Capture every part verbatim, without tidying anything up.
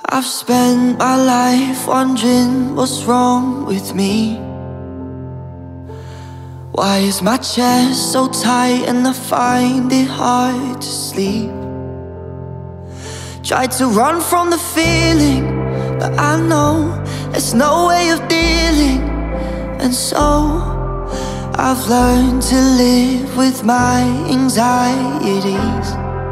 I've spent my life wondering what's wrong with me. Why is my chest so tight and I find it hard to sleep? Tried to run from the feeling, but I know there's no way of dealing. And so I've learned to live with my anxieties.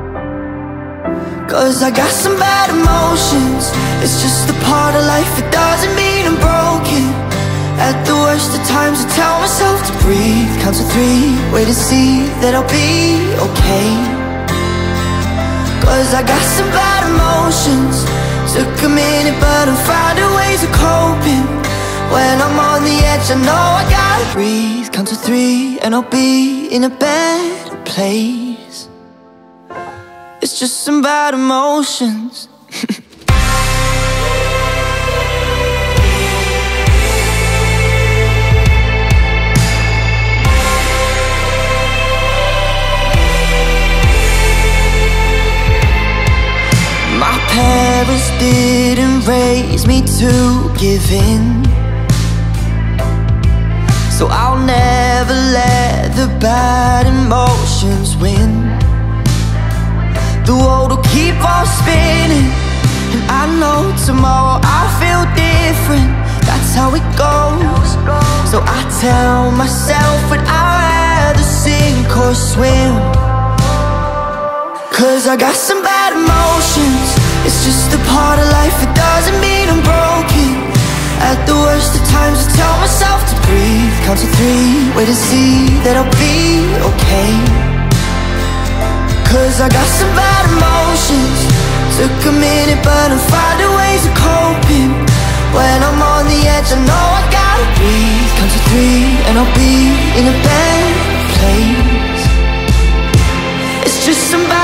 Cause I got some bad emotions, it's just a part of life, it doesn't mean I'm broken. At the worst of times I tell myself to breathe, count to three, wait to see that I'll be okay. Cause I got some bad emotions, took a minute but I'm finding ways of coping. When I'm on the edge I know I gotta breathe, count to three and I'll be in a better place. It's just some bad emotions. My parents didn't raise me to give in, so I'll never let the bad emotions win. The world will keep on spinning, and I know tomorrow I'll feel different. That's how it goes. So I tell myself that I'd rather sink or swim. Cause I got some bad emotions, it's just a part of life, it doesn't mean I'm broken. At the worst of times I tell myself to breathe, count to three, wait to see that I'll be okay. Cause I got some bad emotions, took a minute but I'm finding ways of coping. When I'm on the edge I know I gotta breathe, count to three and I'll be in a better place. It's just some bad